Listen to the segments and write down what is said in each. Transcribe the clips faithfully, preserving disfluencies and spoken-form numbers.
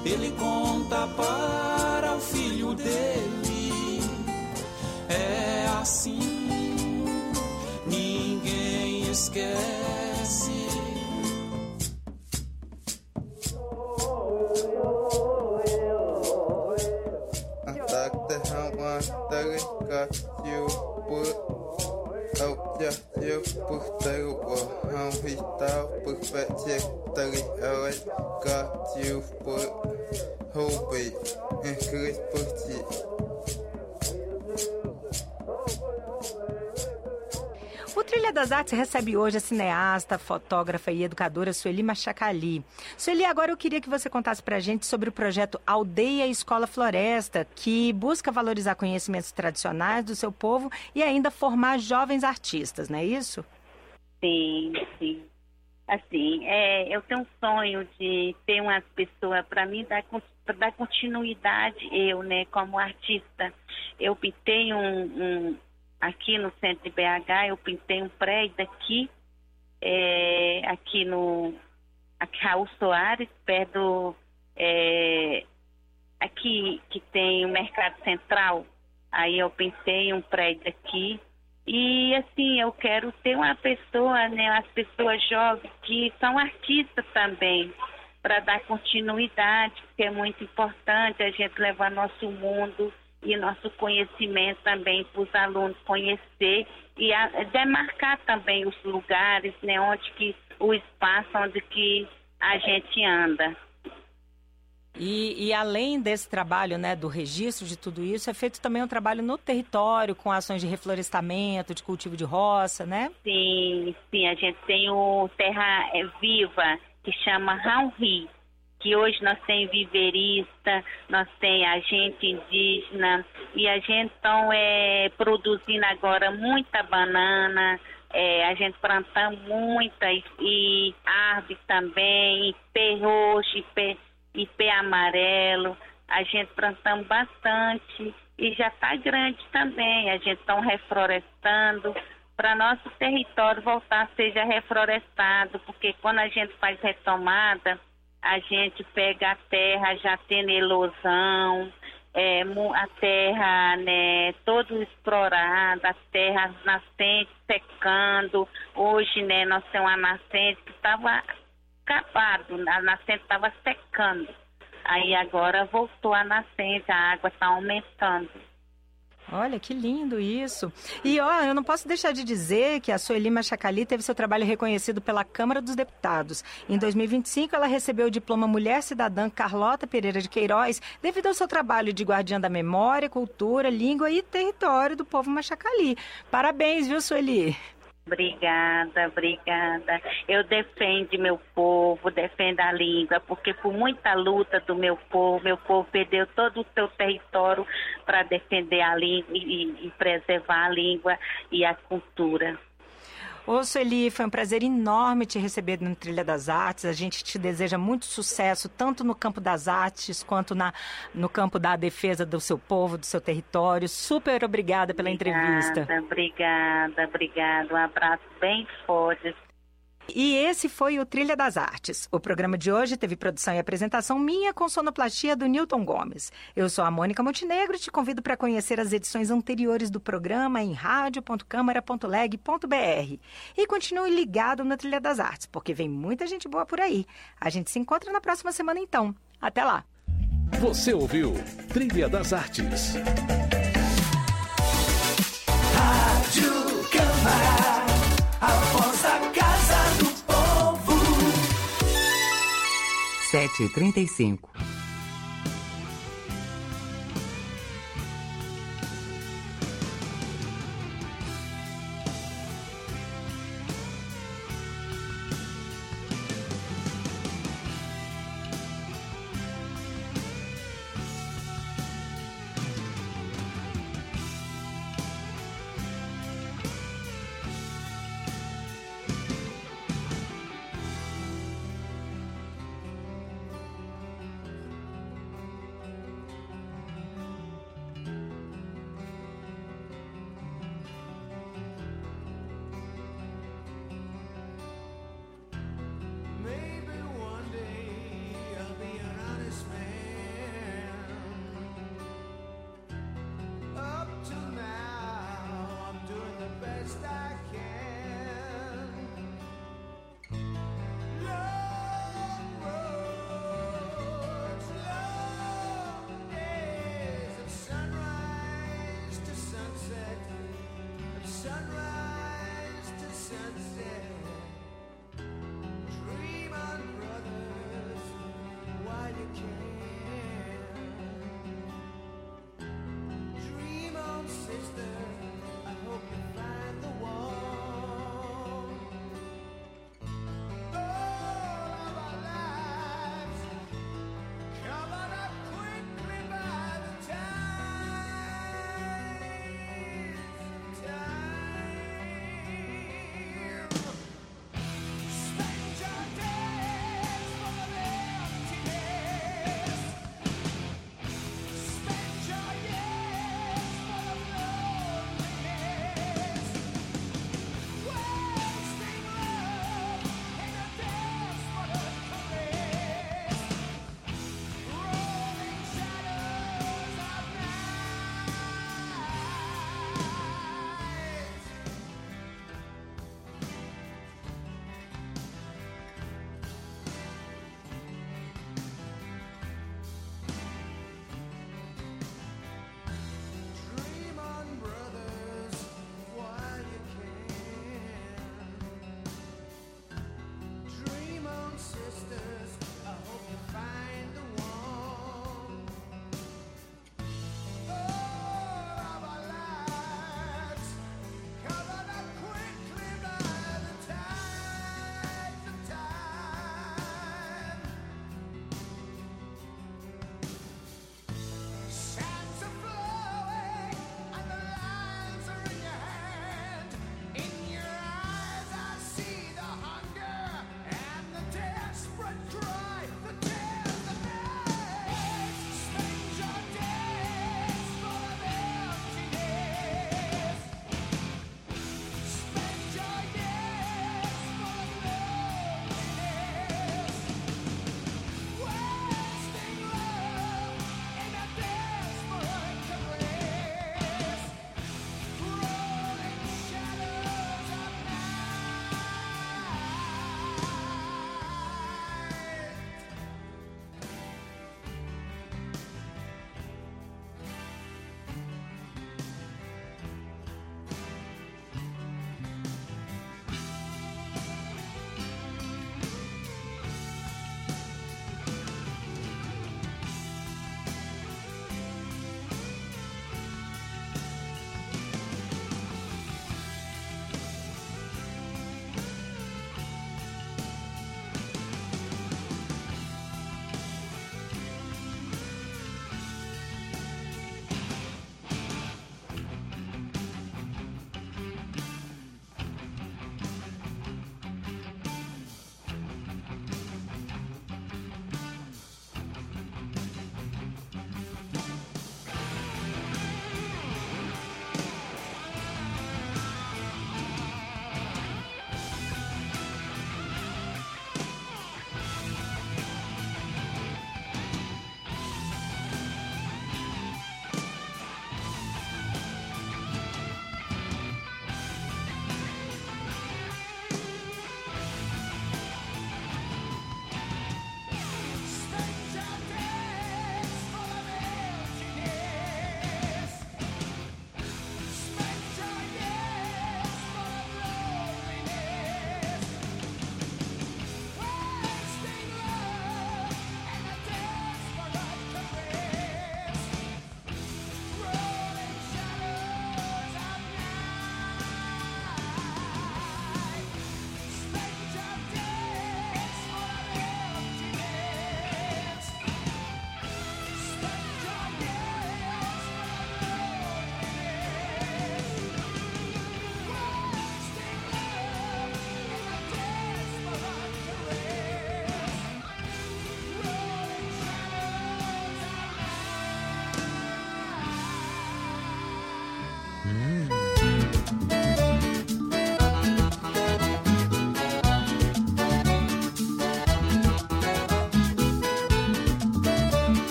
ele conta para o filho dele. É assim, ninguém esquece. O Trilha das Artes recebe hoje a cineasta, fotógrafa e educadora Sueli Machacali. Sueli, agora eu queria que você contasse pra gente sobre o projeto Aldeia Escola Floresta, que busca valorizar conhecimentos tradicionais do seu povo e ainda formar jovens artistas, não é isso? Sim, sim. Assim, é, eu tenho um sonho de ter umas pessoas, para mim, dar, dar continuidade, eu, né, como artista. Eu pintei um, um, aqui no centro de B H, eu pintei um prédio aqui, é, aqui no, aqui Raul Soares, perto do, é, aqui que tem o Mercado Central, aí eu pintei um prédio aqui. E assim, eu quero ter uma pessoa, né, as pessoas jovens que são artistas também, para dar continuidade, porque é muito importante a gente levar nosso mundo e nosso conhecimento também para os alunos conhecer e a, demarcar também os lugares, né, onde que, o espaço onde que a gente anda. E, e além desse trabalho, né, do registro de tudo isso, é feito também um trabalho no território, com ações de reflorestamento, de cultivo de roça, né? Sim, sim, a gente tem o Terra Viva, que chama Raunri, que hoje nós temos viverista, nós temos agente indígena, e a gente então é produzindo agora muita banana, é, a gente plantando muita, e, e árvore também, e pé roxo, e pé... e pé amarelo, a gente plantamos bastante e já está grande também, a gente está reflorestando para nosso território voltar a ser reflorestado, porque quando a gente faz retomada, a gente pega a terra já tendo erosão, é, a terra, né, toda explorada, a terra nascente secando. Hoje, né, nós temos uma nascente que estava acabado, a nascente estava secando. Aí agora voltou a nascente, a água está aumentando. Olha, que lindo isso. E ó, eu não posso deixar de dizer que a Sueli Machacali teve seu trabalho reconhecido pela Câmara dos Deputados. Em dois mil e vinte e cinco, ela recebeu o diploma Mulher Cidadã Carlota Pereira de Queiroz, devido ao seu trabalho de guardiã da memória, cultura, língua e território do povo Machacali. Parabéns, viu, Sueli? Obrigada, obrigada. Eu defendo meu povo, defendo a língua, porque por muita luta do meu povo, meu povo perdeu todo o seu território para defender a língua e, e preservar a língua e a cultura. Ô, Sueli, foi um prazer enorme te receber no Trilha das Artes. A gente te deseja muito sucesso, tanto no campo das artes, quanto na, no campo da defesa do seu povo, do seu território. Super obrigada pela obrigada, entrevista. Obrigada, obrigada. Um abraço bem forte. E esse foi o Trilha das Artes. O programa de hoje teve produção e apresentação minha com sonoplastia do Newton Gomes. Eu sou a Mônica Montenegro e te convido para conhecer as edições anteriores do programa em rádio ponto câmara ponto leg ponto br. E continue ligado na Trilha das Artes, porque vem muita gente boa por aí. A gente se encontra na próxima semana então. Até lá! Você ouviu Trilha das Artes. Rádio Câmara, a voz da Casa do Povo. sete e trinta e cinco.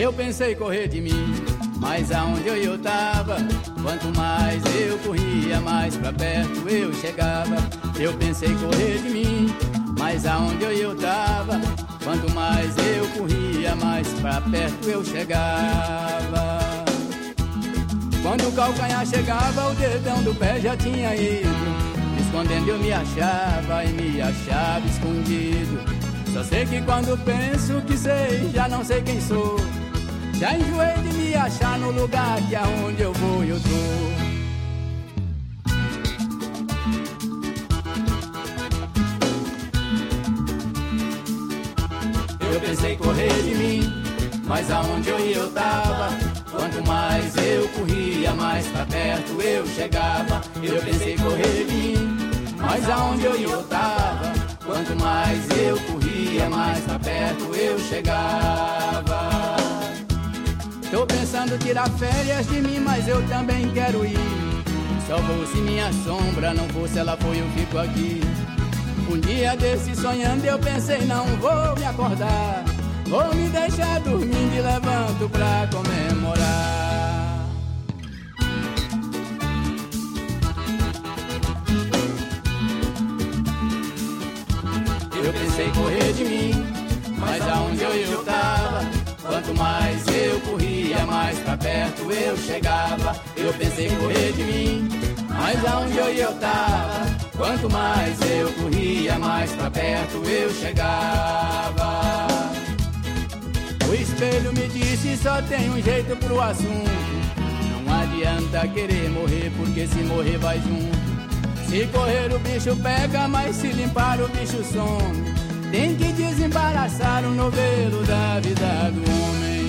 Eu pensei correr de mim, mas aonde eu, eu tava, quanto mais eu corria, mais pra perto eu chegava. Eu pensei correr de mim, mas aonde eu, eu tava, quanto mais eu corria, mais pra perto eu chegava. Quando o calcanhar chegava, o dedão do pé já tinha ido. Escondendo eu me achava e me achava escondido. Só sei que quando penso que sei, já não sei quem sou. Já enjoei de me achar no lugar que aonde eu vou eu tô. Eu pensei correr de mim, mas aonde eu ia eu tava. Quanto mais eu corria, mais pra perto eu chegava. Eu pensei correr de mim, mas aonde eu ia eu tava. Quanto mais eu corria, mais pra perto eu chegava. Tô pensando tirar férias de mim, mas eu também quero ir. Só vou se minha sombra não fosse, ela foi, eu fico aqui. Um dia desse sonhando eu pensei, não vou me acordar. Vou me deixar dormindo e levanto pra comemorar. Eu pensei correr de mim, mas aonde eu, eu tava, quanto mais eu corria, mais pra perto eu chegava. Eu pensei correr de mim, mas aonde eu, eu tava, quanto mais eu corria, mais pra perto eu chegava. O espelho me disse, só tem um jeito pro assunto. Não adianta querer morrer, porque se morrer vai junto. Se correr o bicho pega, mas se limpar o bicho some. Tem que desembaraçar o novelo da vida do homem.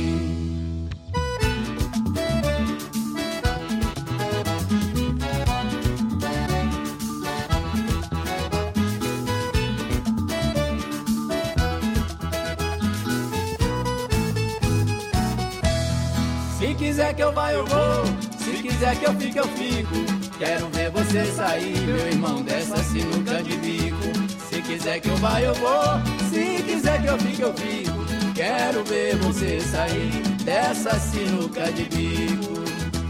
Se quiser que eu vá, eu vou. Se quiser que eu fique, eu fico. Quero ver você sair, meu irmão, dessa sinuca de bico. Se quiser que eu vá, eu vou. Se quiser que eu fique, eu fico. Quero ver você sair dessa sinuca de bico.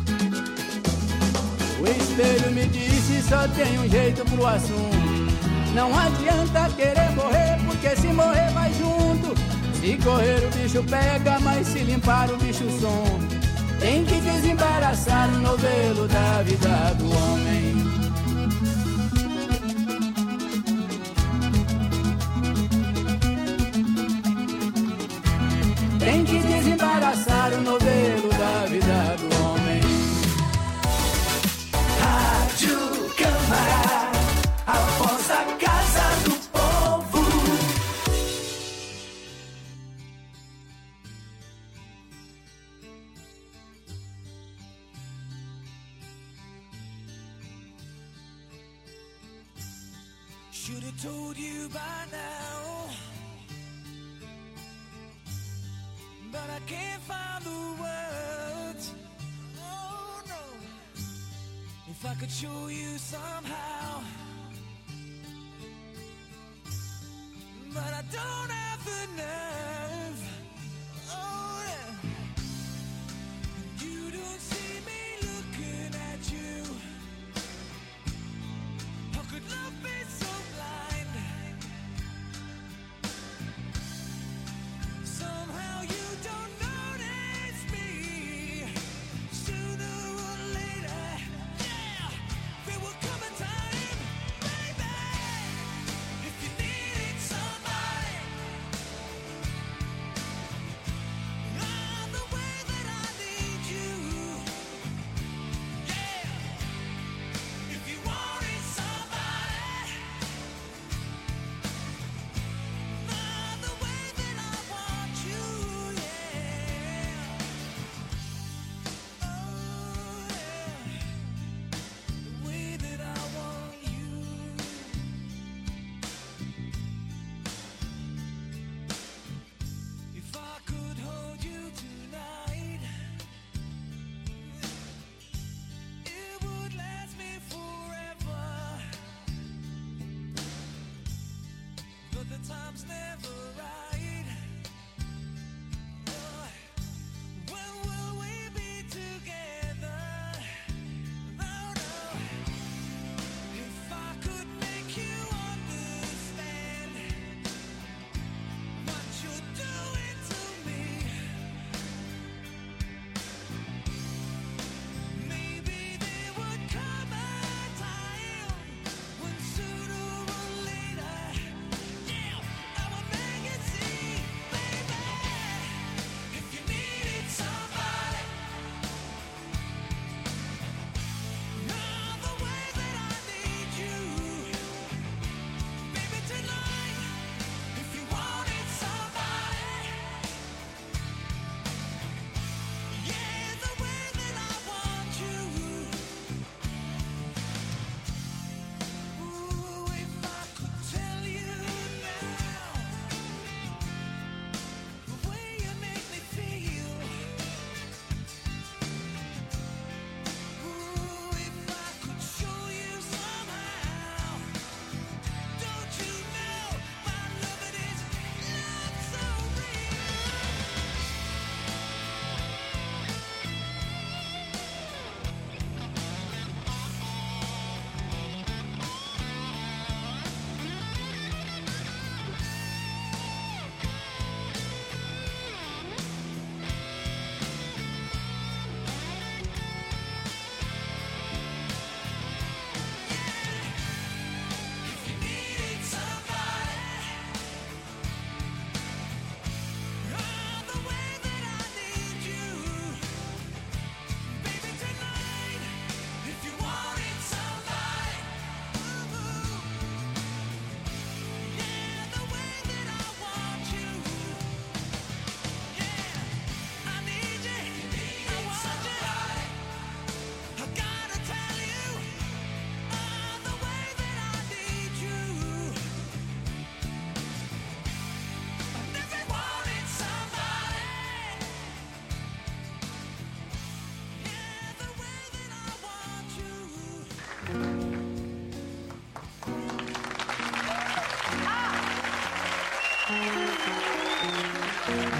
O espelho me disse, só tem um jeito pro assunto. Não adianta querer morrer, porque se morrer vai junto. Se correr o bicho pega, mas se limpar o bicho some. Tem que desembaraçar o novelo da vida do homem. Tem que desembaraçar o novelo da vida do homem. Rádio Câmara, a voz da Casa do Povo. Should have told you by now, but I can't find the words. Oh no. If I could show you somehow, but I don't have the nerve. Oh yeah. You don't see me looking at you. How could love be so blind? Somehow you don't notice me. Sooner or later, yeah, there will come a time, baby, if you needed somebody.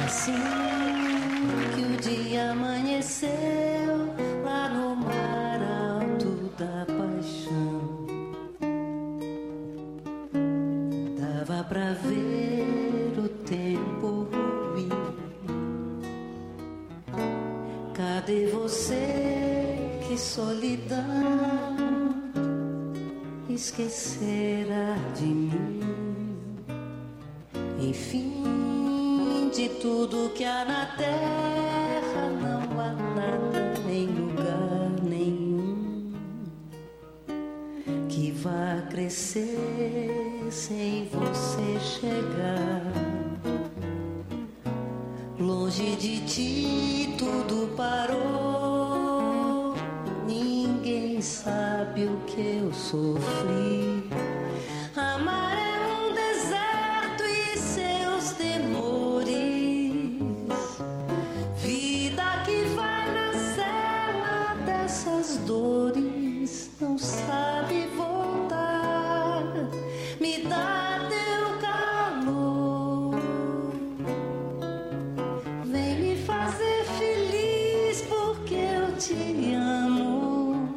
Assim que o dia amanheceu lá no mar alto da paixão, dava pra ver o tempo ruir. Cadê você, que solidão esquecera de mim? Enfim, de tudo que há na terra não há nada em lugar nenhum que vá crescer sem você chegar. Longe de ti tudo parou, ninguém sabe o que eu sofri. Amar é um deserto e seus temores, vida que vai na cela dessas dores, não sabe voltar. Me dá teu calor, vem me fazer feliz porque eu te amo.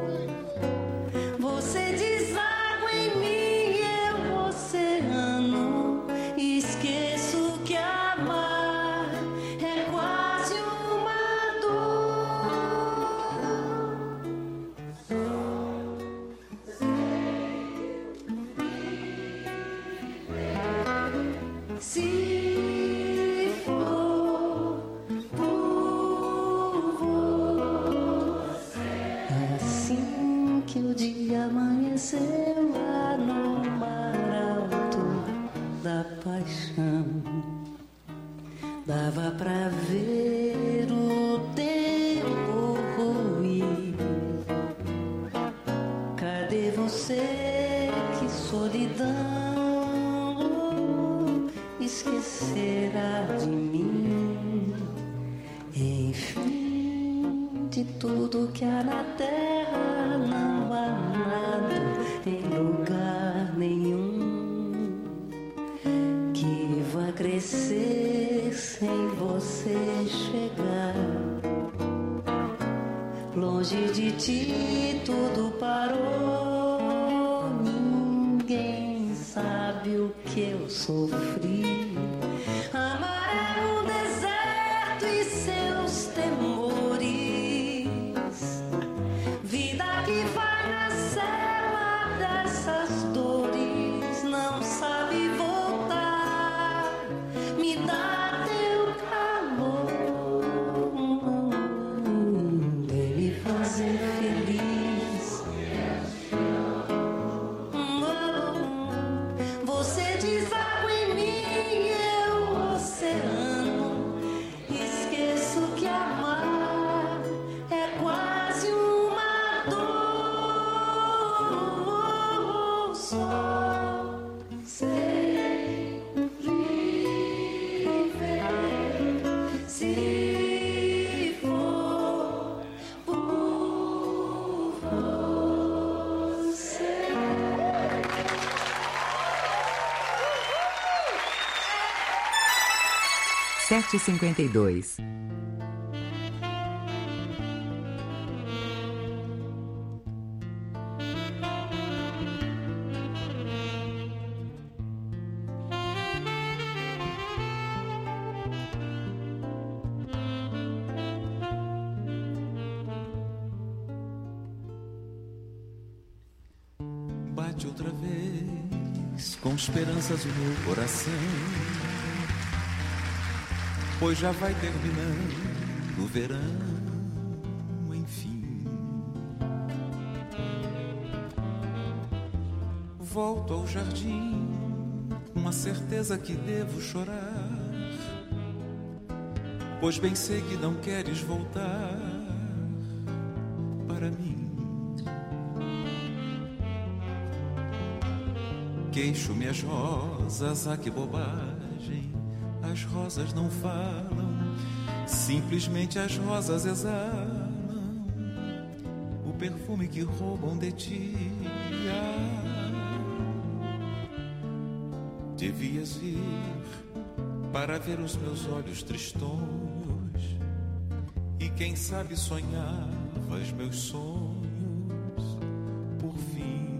Você deságua em mim, eu oceano. Esqueço que amar é quase uma dor. Se for por você, assim que o dia amanheceu lá no mar alto da paixão, dava pra ver o tempo ruir. Cadê você, que solidão esquecerá de mim? Enfim, de tudo que há na terra não há nada em lugar nenhum que vá crescer sem você chegar. Longe de ti tudo parou, ninguém sabe o que eu sofri. Amar é um deserto e seus temores, vida que vai na cela dessas dores, não sabe voltar. Me dá teu calor, vem me fazer feliz. Você deságua em mim, eu oceano. Esqueço que amar é quase uma dor. Só sei viver se for por você. sete e cinquenta e dois. Bate outra vez com esperanças o meu coração, pois já vai terminando o verão, enfim. Volto ao jardim com a certeza que devo chorar, pois bem sei que não queres voltar para mim. Queixo-me as rosas, ah que bobagem, as rosas não falam, simplesmente as rosas exalam o perfume que roubam de ti. Ah, devias vir para ver os meus olhos tristonhos e quem sabe sonhavas meus sonhos por fim.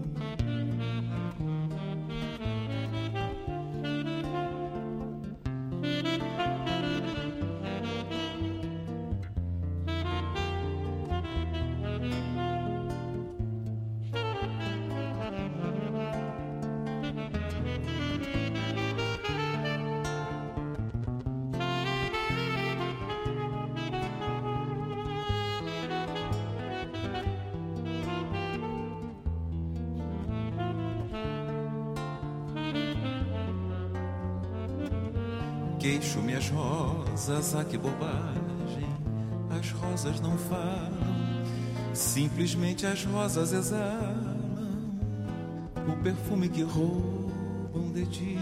Queixo minhas rosas, ah que bobagem, as rosas não falam, simplesmente as rosas exalam o perfume que roubam de ti.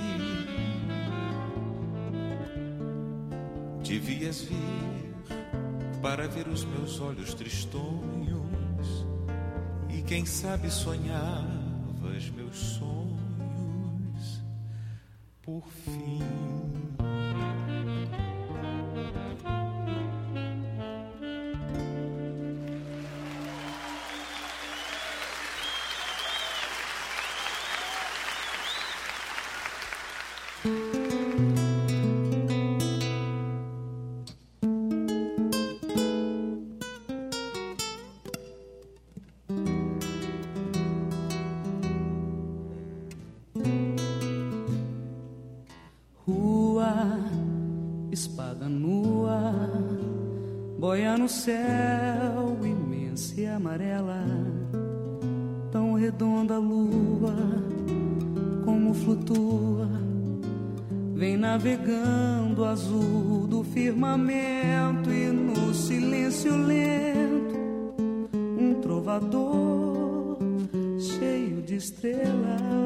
Devias vir para ver os meus olhos tristonhos e quem sabe sonhavas meus sonhos por fim. No céu imensa e amarela, tão redonda a lua, como flutua, vem navegando azul do firmamento e no silêncio lento, um trovador cheio de estrelas.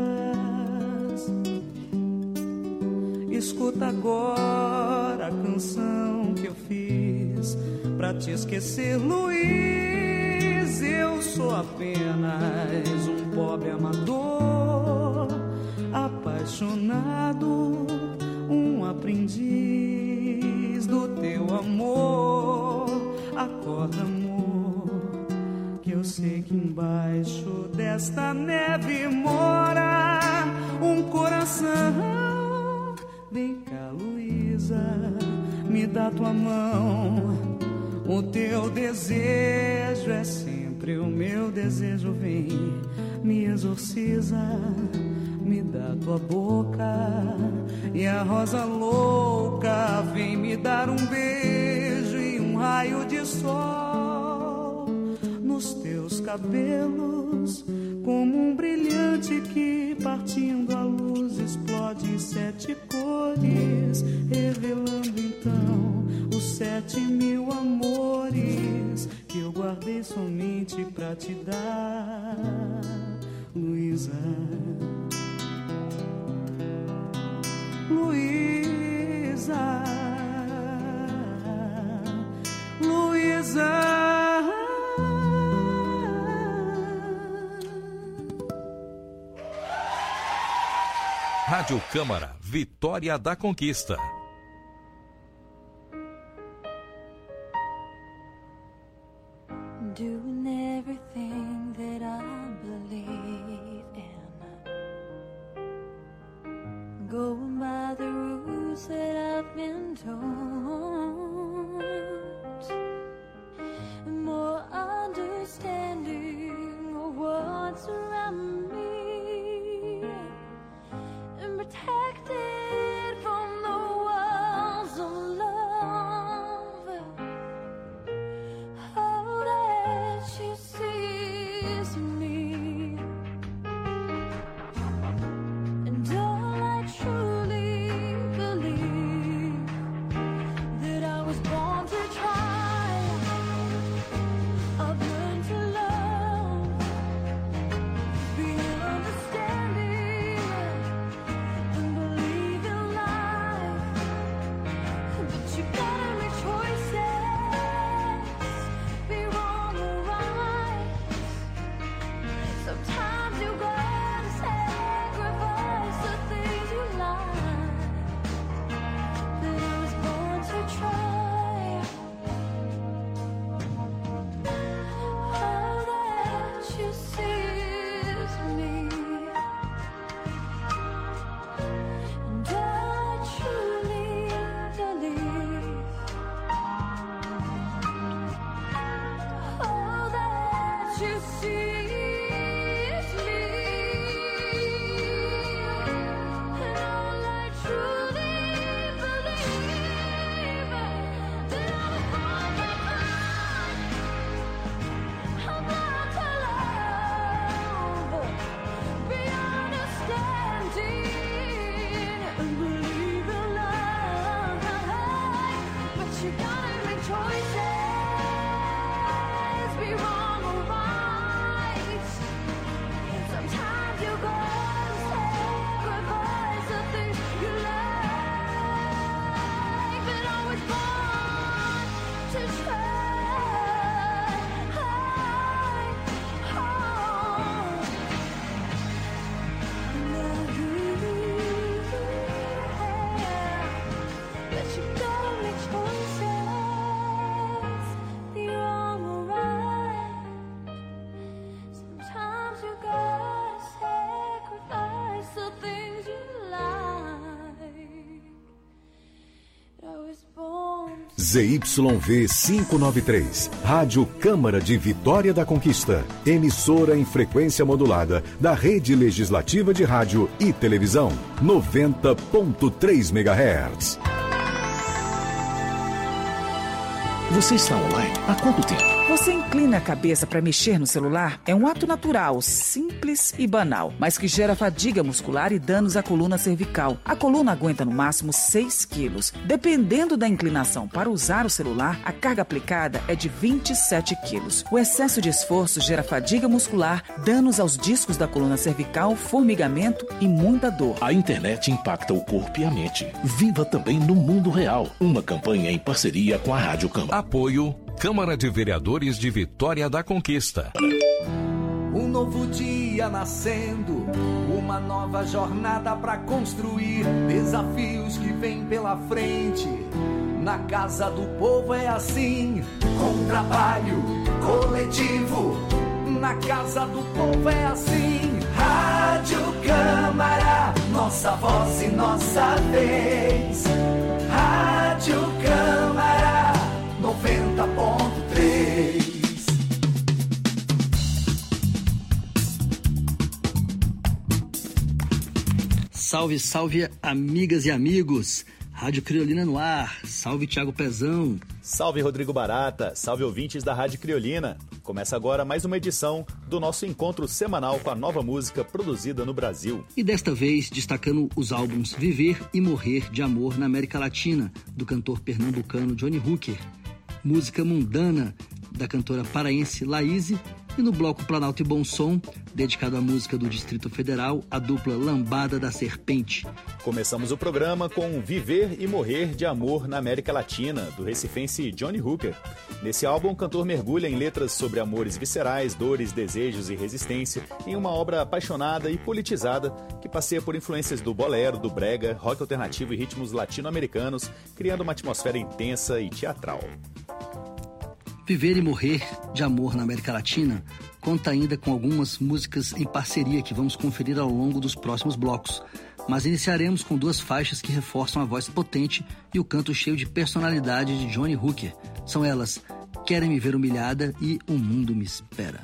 Escuta agora a canção que eu fiz pra te esquecer, Luiz. Eu sou apenas um pobre amador, apaixonado, um aprendiz do teu amor. Acorda, amor, que eu sei que embaixo desta neve mora um coração. Vem cá, Luísa, me dá tua mão. O teu desejo é sempre o meu desejo. Vem, me exorciza, me dá tua boca. E a rosa louca vem me dar um beijo e um raio de sol nos teus cabelos, como um brilhante que partindo a luz explode em sete cores, revelando então os sete mil amores que eu guardei somente pra te dar, Luísa. Luísa, Luísa. Rádio Câmara, Vitória da Conquista. Doing everything that I believe in, going by the rules that I've been taught, more understanding of what's around me, and protected from the walls of love. Oh, that she sees me, and all I truly believe that Z Y V quinhentos e noventa e três, Rádio Câmara de Vitória da Conquista, emissora em frequência modulada da Rede Legislativa de Rádio e Televisão, noventa ponto três megahertz. Você está online há quanto tempo? Você inclina a cabeça para mexer no celular? É um ato natural, simples e banal, mas que gera fadiga muscular e danos à coluna cervical. A coluna aguenta no máximo seis quilos. Dependendo da inclinação para usar o celular, a carga aplicada é de vinte e sete quilos. O excesso de esforço gera fadiga muscular, danos aos discos da coluna cervical, formigamento e muita dor. A internet impacta o corpo e a mente. Viva também no mundo real. Uma campanha em parceria com a Rádio Câmara. Apoio Câmara de Vereadores de Vitória da Conquista. Um novo dia nascendo, uma nova jornada pra construir, desafios que vêm pela frente. Na Casa do Povo é assim, com trabalho coletivo. Na Casa do Povo é assim. Rádio Câmara, nossa voz e nossa vez. Rádio Câmara noventa ponto três. Salve, salve, amigas e amigos. Rádio Criolina no ar. Salve, Thiago Pezão. Salve, Rodrigo Barata. Salve, ouvintes da Rádio Criolina. Começa agora mais uma edição do nosso encontro semanal com a nova música produzida no Brasil. E desta vez destacando os álbuns Viver e Morrer de Amor na América Latina, do cantor pernambucano Johnny Hooker. Música Mundana, da cantora paraense Laíse, e no bloco Planalto e Bom Som, dedicado à música do Distrito Federal, a dupla Lambada da Serpente. Começamos o programa com Viver e Morrer de Amor na América Latina, do recifense Johnny Hooker. Nesse álbum, o cantor mergulha em letras sobre amores viscerais, dores, desejos e resistência, em uma obra apaixonada e politizada que passeia por influências do bolero, do brega, rock alternativo e ritmos latino-americanos, criando uma atmosfera intensa e teatral. Viver e Morrer de Amor na América Latina conta ainda com algumas músicas em parceria que vamos conferir ao longo dos próximos blocos. Mas iniciaremos com duas faixas que reforçam a voz potente e o canto cheio de personalidade de Johnny Hooker. São elas Querem Me Ver Humilhada e O Mundo Me Espera.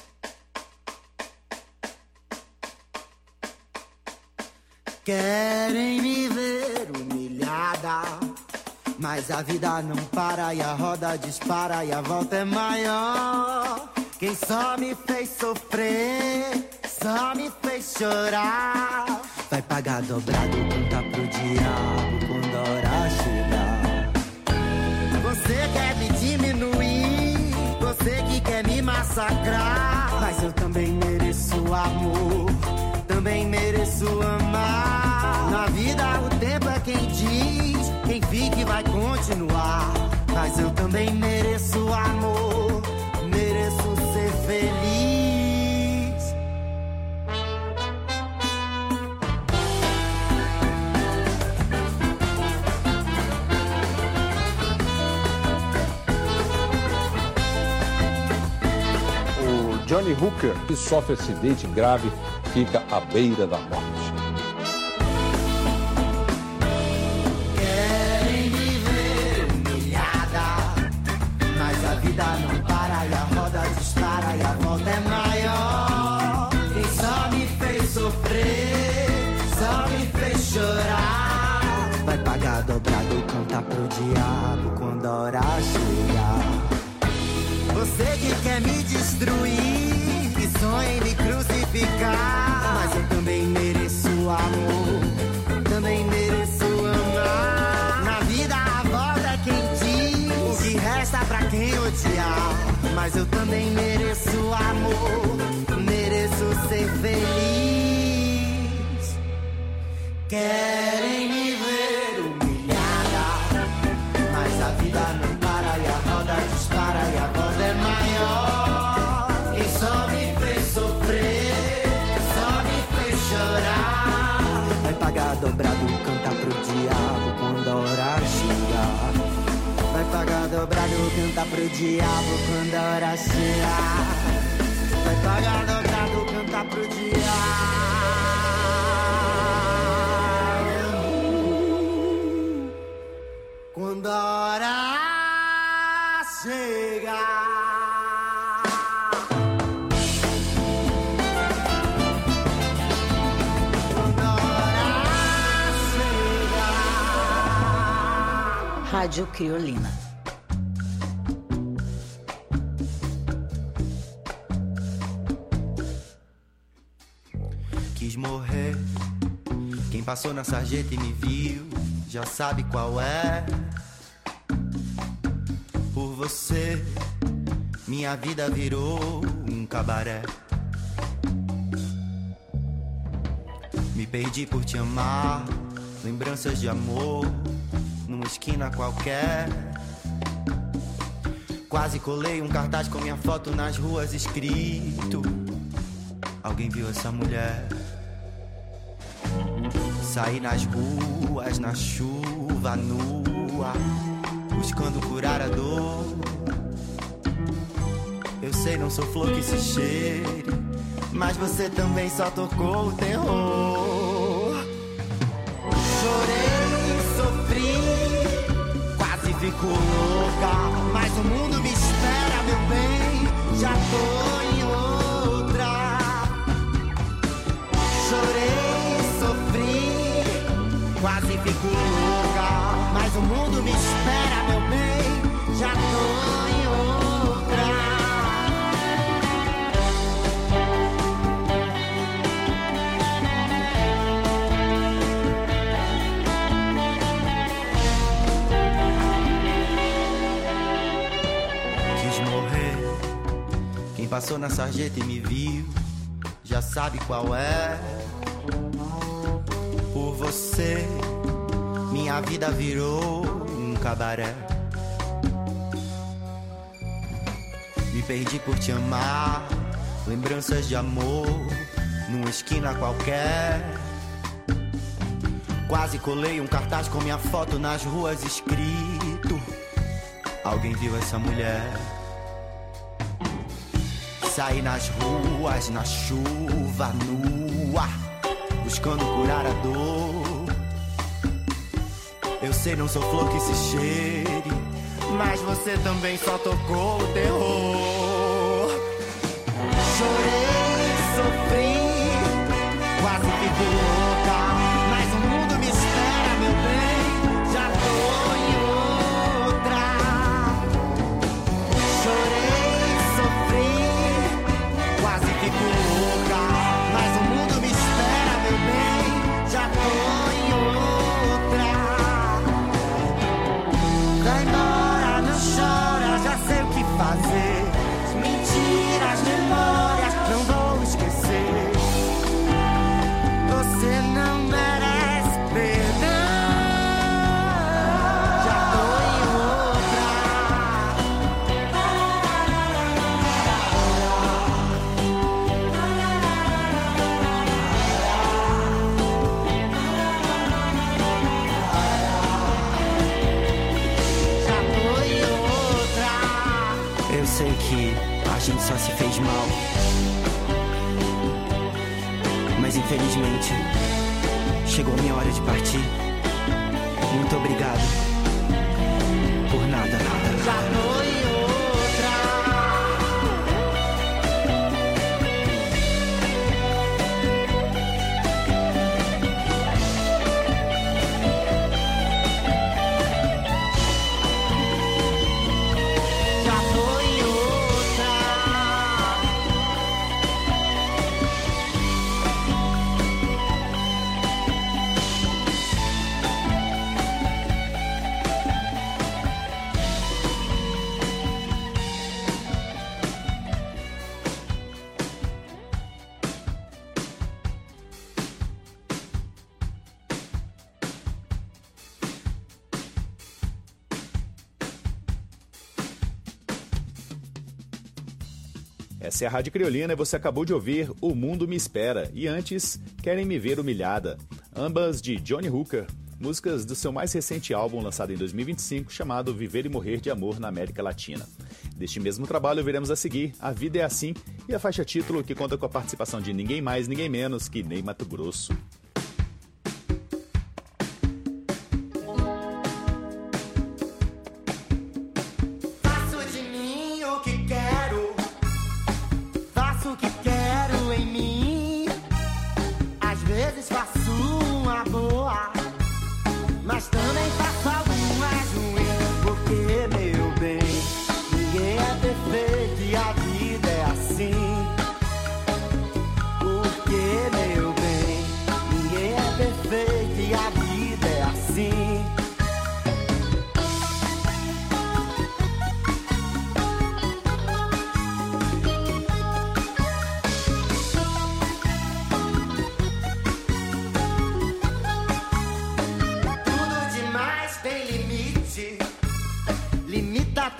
Querem me ver humilhada, mas a vida não para e a roda dispara e a volta é maior. Quem só me fez sofrer, só me fez chorar, vai pagar dobrado, conta pro diabo quando a hora chegar. Você quer me diminuir, você que quer me massacrar, mas eu também mereço amor, também mereço amar. Na vida o tempo é quem diz, quem fica vai continuar, mas eu também mereço amor, mereço ser feliz. O Johnny Hooker, que sofre acidente grave, fica à beira da morte. Não para e a roda dispara e a volta é maior. Quem só me fez sofrer, só me fez chorar, vai pagar dobrado, cantar pro diabo quando a hora chegar. Você que quer me destruir, que sonha em me crucificar, mas eu também mereço amor, também mereço amar. Na vida a volta é quem diz, o que resta pra quem odiar, mas eu também mereço amor, mereço ser feliz. Querem me ver humilhada, mas a vida não para e a roda dispara e a volta é maior. Quem só me fez sofrer, só me fez chorar, vai pagar dobrado, cantar pro diabo quando a hora chegar. Vai pagar dobrado, cantar pro diabo quando a hora chegar. Vai pagar dobrado, cantar pro diabo quando a hora Rádio Criolina. Quis morrer. Quem passou na sarjeta e me viu já sabe qual é. Por você, minha vida virou um cabaré. Me perdi por te amar, lembranças de amor numa esquina qualquer. Quase colei um cartaz com minha foto nas ruas escrito: alguém viu essa mulher? Saí nas ruas, na chuva nua, buscando curar a dor. Eu sei, não sou flor que se cheire, mas você também só tocou o terror. Chorei, sofri, quase fico louca, mas o mundo me espera, meu bem, já tô em outra. Chorei, sofri, quase fico louca, mas o mundo me espera, meu bem, já tô em outra. Quis morrer, quem passou na sarjeta e me viu já sabe qual é. Por você, minha vida virou um cabaré. Me perdi por te amar, lembranças de amor numa esquina qualquer. Quase colei um cartaz com minha foto nas ruas escrito: alguém viu essa mulher? Saí nas ruas, na chuva nua, buscando curar a dor. Eu sei, não sou flor que se cheire, mas você também só tocou o terror. Chorei, sofri, quase fico louca, mas o mundo me espera, meu bem, já tô em outra. Chorei, sofri, quase fico louca, mas o mundo me espera, meu bem, já tô em outra. Vai embora, não chora, já sei o que fazer. Mentiras, memórias, não vou esquecer. Você não merece perdão. Já tô em outra. Eu sei que a gente só se fez mal, mas infelizmente chegou minha hora de partir. Muito obrigado por nada, nada. Já tô em Essa é a Rádio Criolina e você acabou de ouvir O Mundo Me Espera e antes Querem Me Ver Humilhada, ambas de Johnny Hooker, músicas do seu mais recente álbum lançado em dois mil e vinte e cinco chamado Viver e Morrer de Amor na América Latina. Deste mesmo trabalho veremos a seguir A Vida é Assim e a faixa título que conta com a participação de ninguém mais, ninguém menos que Ney Matogrosso. Faço uma boa, mas também faço algumas ruins.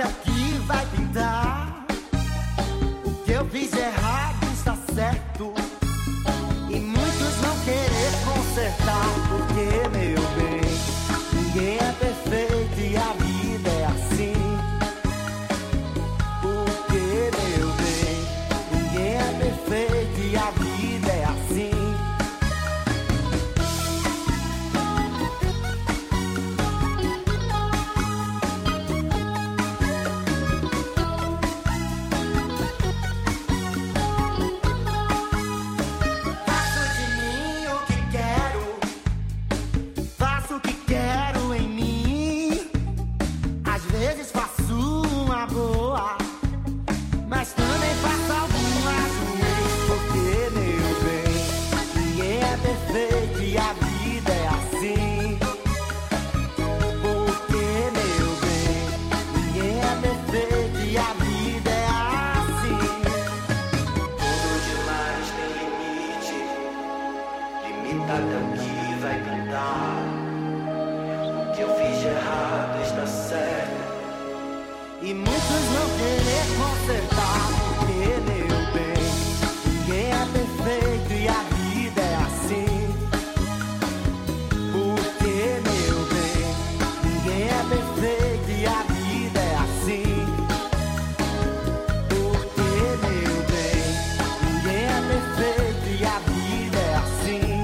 até que vai pintar. O que eu fiz de errado está certo. E muitos vão querer consertar. Porque, meu bem, ninguém é perfeito e a vida é assim. Porque, meu bem, ninguém é perfeito e a vida é assim. E muitos vão querer consertar. Porque, meu bem, ninguém é perfeito e a vida é assim. Porque, meu bem, ninguém é perfeito e a vida é assim. Porque, meu bem, ninguém é perfeito e a vida é assim.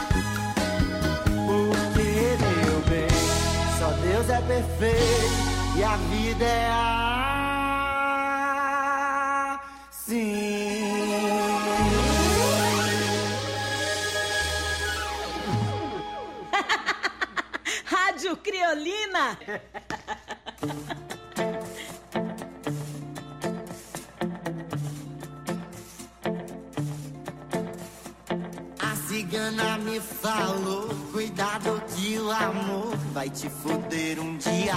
Porque, meu bem, só Deus é perfeito e a vida é assim. Rádio Criolina. A cigana me falou, cuidado que o amor vai te foder um dia.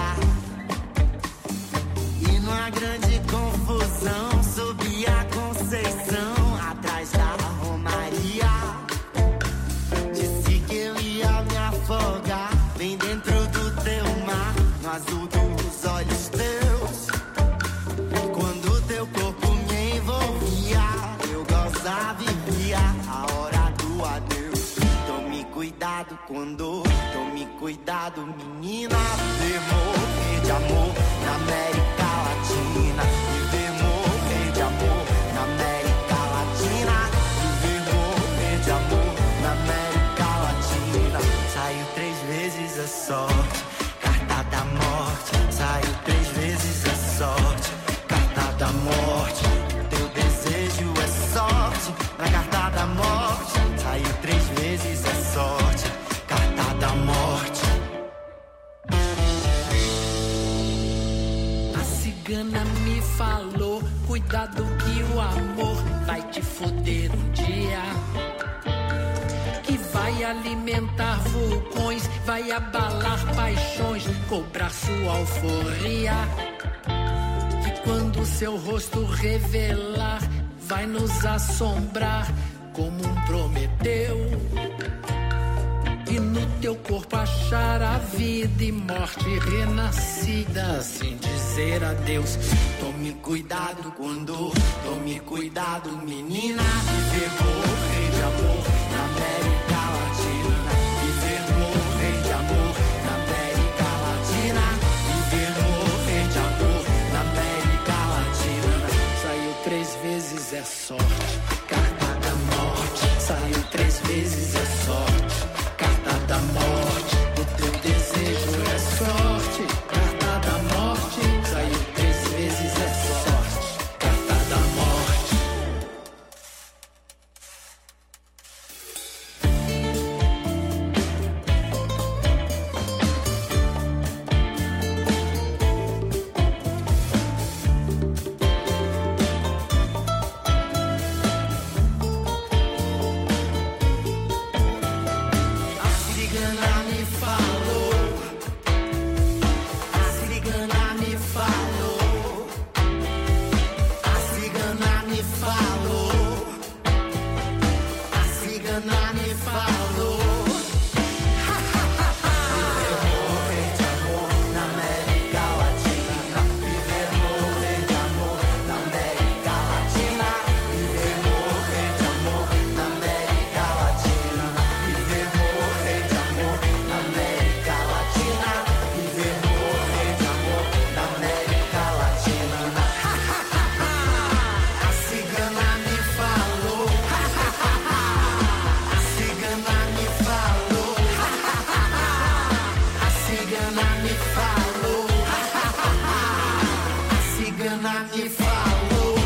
E numa grande confusão, subi a Conceição, atrás da Romaria. Disse que eu ia me afogar, bem dentro do teu mar, no azul dos olhos teus. Quando teu corpo me envolvia, eu gozava e via a hora do adeus. Tome cuidado quando, tome cuidado menina, viver morrer de amor na América Latina, viver morrer de amor na América Latina, viver morrer de amor na América Latina. Saiu três vezes a sorte, carta da morte. Saiu três vezes a sorte, carta da morte. Teu desejo é sorte, na carta da morte. Saiu três vezes a sorte, carta da morte. Cigana me falou, cuidado que o amor vai te foder um dia. Que vai alimentar vulcões, vai abalar paixões, cobrar sua alforria. Que quando seu rosto revelar, vai nos assombrar como um Prometeu. E no teu corpo achar a vida e morte renascida, sem dizer adeus. Tome cuidado quando, tome cuidado menina, viver morrer de amor na América Latina, viver morrer de amor na América Latina, viver morrer de amor na América Latina. Saiu três vezes é sorte, carta da morte. Saiu três vezes é sorte, carta da morte. O teu desejo é sorte, carta da morte. Saiu três vezes é sorte, carta da morte. me falou.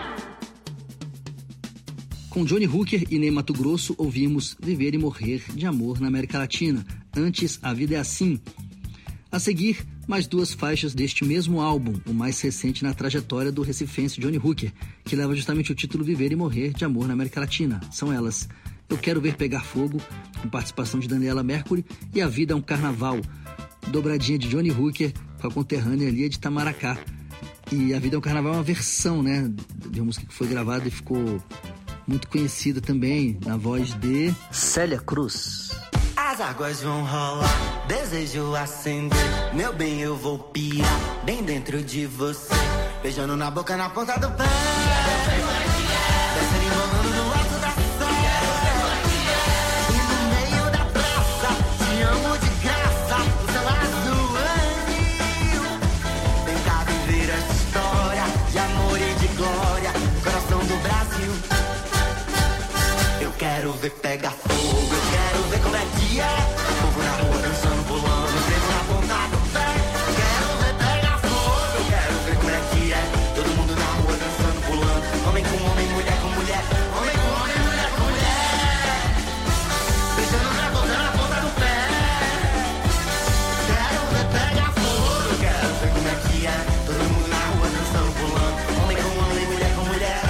Com Johnny Hooker e Ney Mato Grosso, ouvimos Viver e Morrer de Amor na América Latina. Antes, A Vida é Assim. A seguir, mais duas faixas deste mesmo álbum, o mais recente na trajetória do recifense Johnny Hooker, que leva justamente o título Viver e Morrer de Amor na América Latina. São elas Eu Quero Ver Pegar Fogo, com participação de Daniela Mercury, e A Vida é um Carnaval, dobradinha de Johnny Hooker com a conterrânea Lia de Itamaracá. E A Vida é um Carnaval é uma versão, né, de uma música que foi gravada e ficou muito conhecida também, na voz de Célia Cruz. As águas vão rolar, desejo acender. Meu bem, eu vou pirar bem dentro de você. Beijando na boca, na ponta do pé. Descendo e rolando no alto da serra. E no meio da praça, te amo de graça. O céu azul anil. Vem cá viver essa história de amor e de glória. Coração do Brasil. Eu quero ver pegar fogo, eu quero ver como é que é. Fogo na rua dançando, pulando, preso na ponta do pé. Quero ver pegar fogo, eu quero ver como é que é. Todo mundo na rua dançando, pulando. Homem com homem, mulher com mulher. Homem com homem, mulher com mulher. Beijando na boca, na ponta do pé. Quero ver pegar fogo, eu quero ver como é que é. Todo mundo na rua dançando, pulando. Homem com homem, mulher com mulher.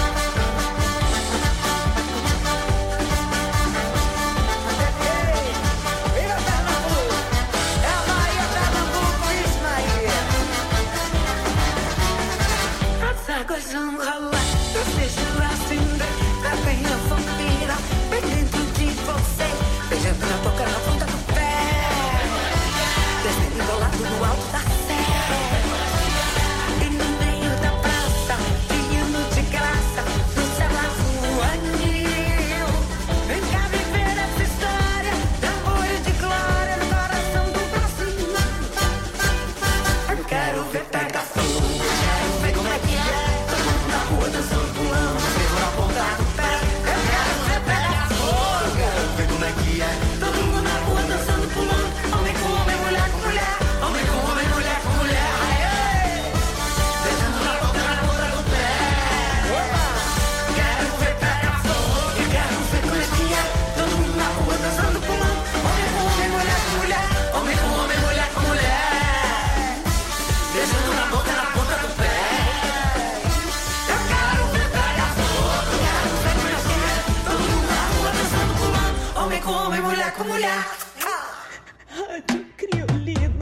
Águas vão rolar, desejo acender. Tá bem, eu vou virar bem dentro de você. Beijando na boca, na ponta do pé. Descendo embolado no alto da serra. E no meio da praça, vindo de graça. No céu azul anil. Vem cá viver essa história de amor e de glória no coração do Brasil. Eu quero ver pegar fogo, eu quero ver como é que é. Dançando, pulando, preso na ponta do pé. Eu quero ver pegar fogo, eu quero ver como é que é. Todo mundo na rua dançando, pulando. Homem com homem, mulher com mulher. Homem com homem, mulher com mulher. Aê! Beijando na boca, na ponta do pé. Opa! Quero ver pegar fogo, eu quero ver como é que é. Todo mundo na rua dançando, pulando. Homem com homem, mulher com mulher. Homem com homem, mulher com mulher. Beijando na boca, na ponta do pé. Homem com homem, mulher com mulher. Rádio Criolina.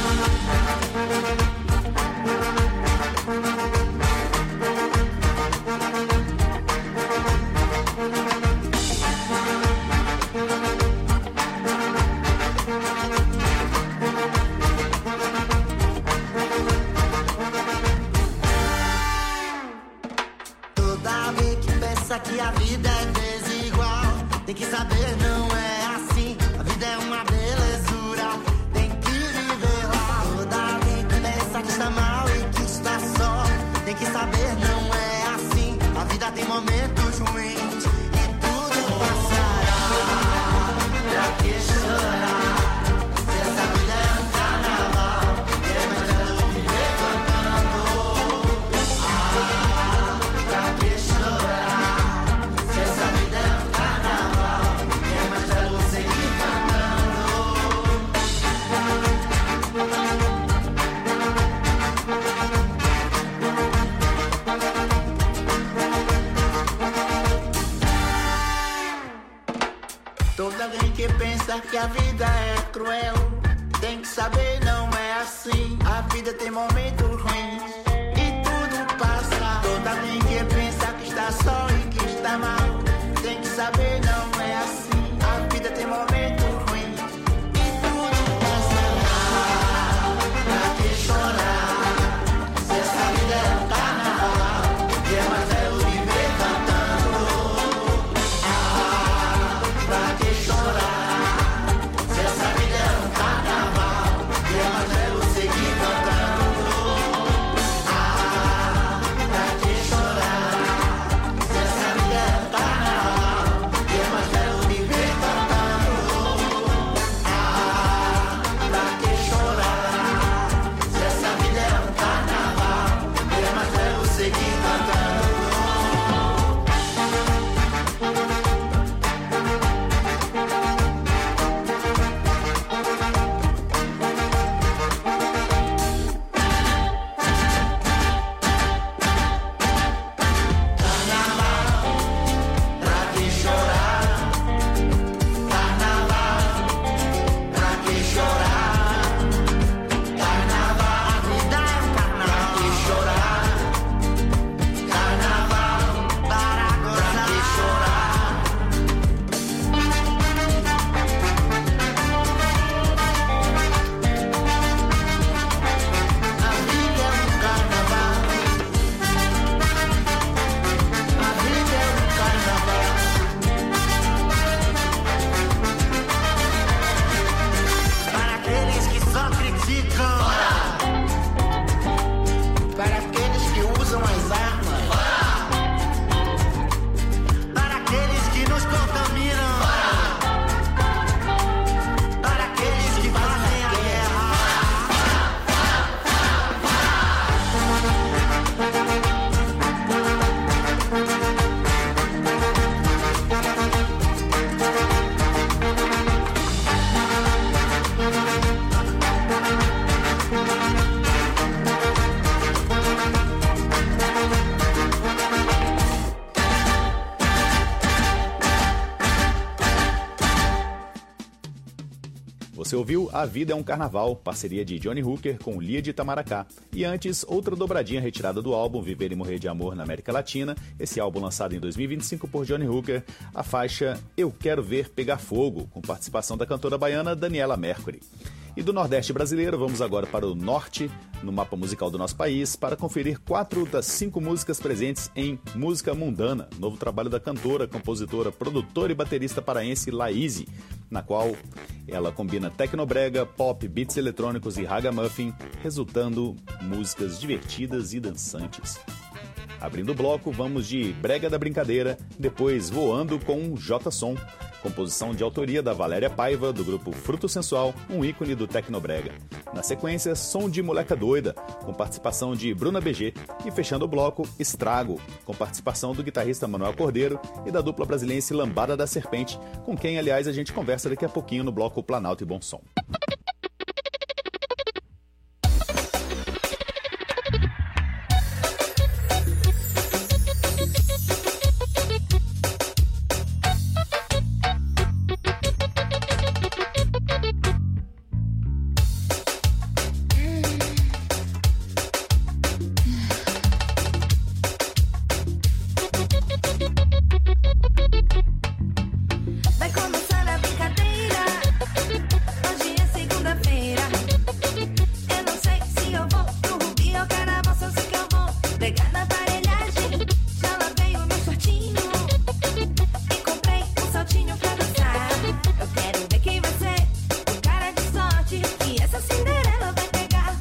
Toda vez que pensa que a vida é desigual, tem que saber, não é assim. A vida é uma belezura, tem que viver lá. Toda vez que pensa que está mal e que está só, tem que saber, não é assim. A vida tem momentos ruins e tudo passará. Pra que chorar? Se essa vida é um carnaval, é mais belo viver cantando. Ah, pra que chorar? Se essa vida é um carnaval, é mais belo seguir cantando. Toda vez que pensa que a vida é cruel, tem que saber, não é assim. A vida tem momentos ruins e tudo passa. Toda vez que pensa que está só e que está mal, tem que saber, não é assim. A vida tem momentos ruins e tudo passa. Pra que chorar? Se essa vida é um carnaval, e é mais belo viver cantando. Ah, pra que chorar? Se essa vida é um carnaval, e é mais belo seguir cantando. Ah, pra que chorar? Se essa vida é um carnaval, e é mais Você ouviu A Vida é um Carnaval, parceria de Johnny Hooker com Lia de Itamaracá. E antes, outra dobradinha retirada do álbum Viver e Morrer de Amor na América Latina, esse álbum lançado em dois mil e vinte e cinco por Johnny Hooker, a faixa Eu Quero Ver Pegar Fogo, com participação da cantora baiana Daniela Mercury. E do Nordeste brasileiro, vamos agora para o Norte, no mapa musical do nosso país, para conferir quatro das cinco músicas presentes em Música Mundana, novo trabalho da cantora, compositora, produtora e baterista paraense Laíse, na qual ela combina tecnobrega, pop, beats eletrônicos e ragamuffin, resultando músicas divertidas e dançantes. Abrindo o bloco, vamos de Brega da Brincadeira, depois Voando com J-Som, composição de autoria da Valéria Paiva, do grupo Fruto Sensual, um ícone do Tecnobrega. Na sequência, Som de Moleca Doida, com participação de Bruna B G. E fechando o bloco, Estrago, com participação do guitarrista Manuel Cordeiro e da dupla brasilense Lambada da Serpente, com quem, aliás, a gente conversa daqui a pouquinho no bloco Planalto e Bom Som. Vai começar a brincadeira. Hoje é segunda-feira. Eu não sei se eu vou pro Rubi ou Carnaval, só sei que eu vou pegar na aparelhagem. Já lavei o meu shortinho e comprei um saltinho pra dançar. Eu quero ver quem vai ser o cara de sorte que essa Cinderela vai pegar.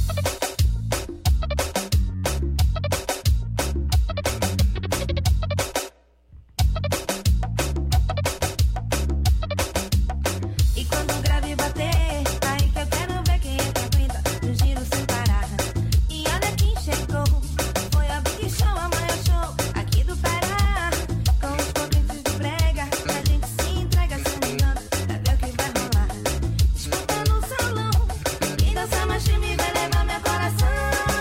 E quando o grave bater, aí que eu quero ver quem é que aguenta no giro sem parar. E olha quem chegou, foi a Big Show, a maior show aqui do Pará. Com os potentes do brega, a gente se entrega se me engano, pra ver o que vai rolar. Disputa no salão, quem dança mais firme vai levar meu coração.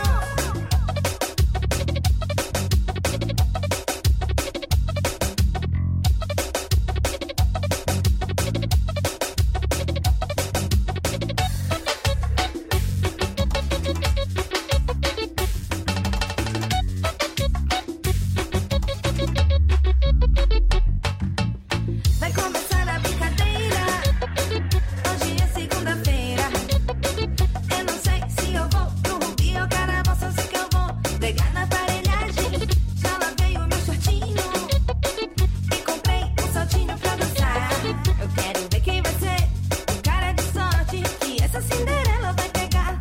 Vai começar a brincadeira. Hoje é segunda-feira. Eu não sei se eu vou pro Rubi ou Carnaval, só sei que eu vou pegar na aparelhagem. Já lavei o meu shortinho e comprei um saltinho pra dançar. Eu quero ver quem vai ser o cara de sorte que essa Cinderela vai pegar.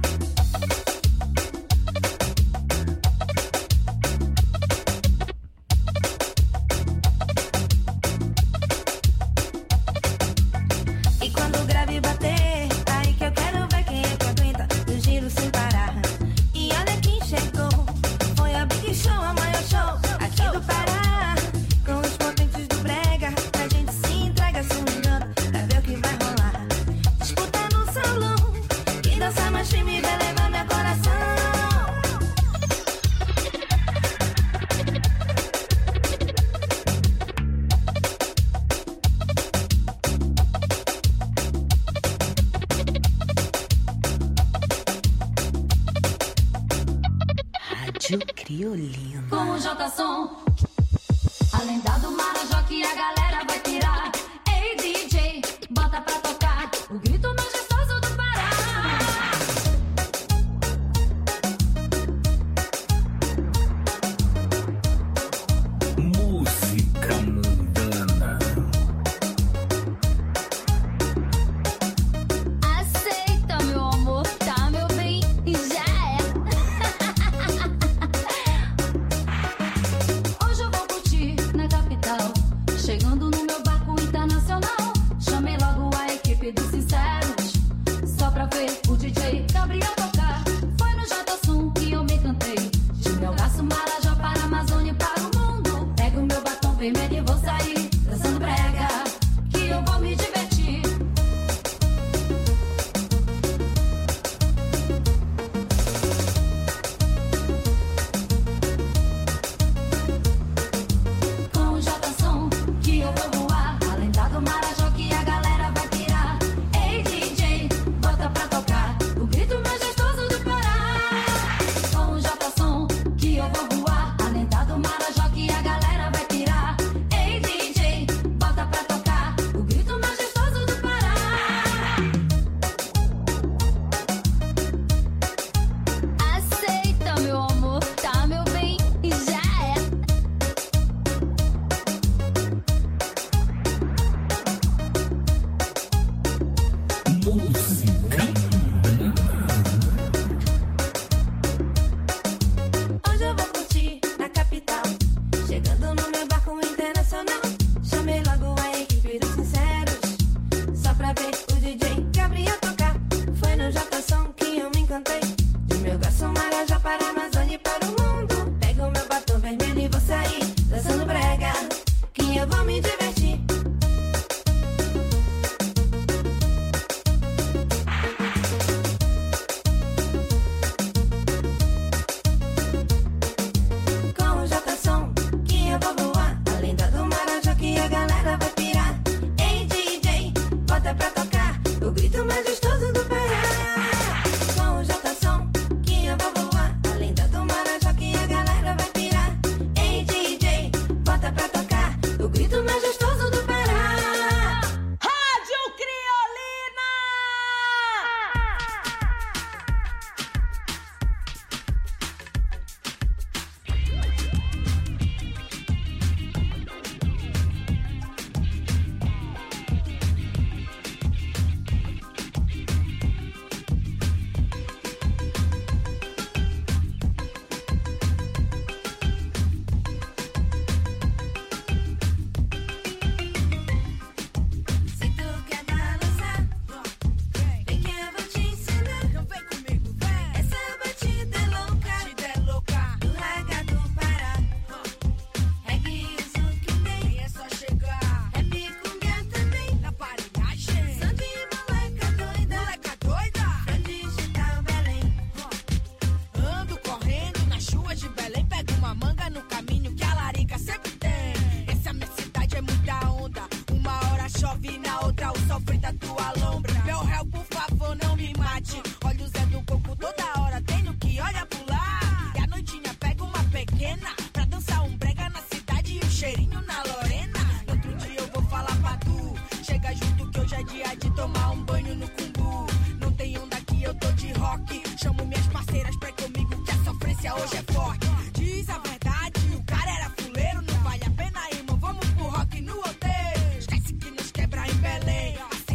E quando o grave bater, aí que eu quero ver quem é que aguenta no giro sem parar. E olha quem chegou, foi a Big Show, a maior show aqui do Pará. Com os potentes do brega, a gente se entrega se me engano, pra ver o que vai rolar. Disputa no salão, quem dança mais firme vai levar meu coração. Rádio Criolina. Com o J-Som, além da do Marajó que a galera vai tirar. Ei, D J, bota pra tocar o grito majestoso do Pará. Música mundana. Aceita, meu amor, tá, meu bem, e já é. Hoje eu vou curtir na capital, chegando no meu sofrer da tua lombra. Meu réu, por favor, não me mate. Olha o Zé do Coco toda hora, tenho que olha pular. E a noitinha pega uma pequena pra dançar um brega na cidade e um cheirinho na Lorena. No outro dia eu vou falar pra tu, chega junto que hoje é dia de tomar um banho.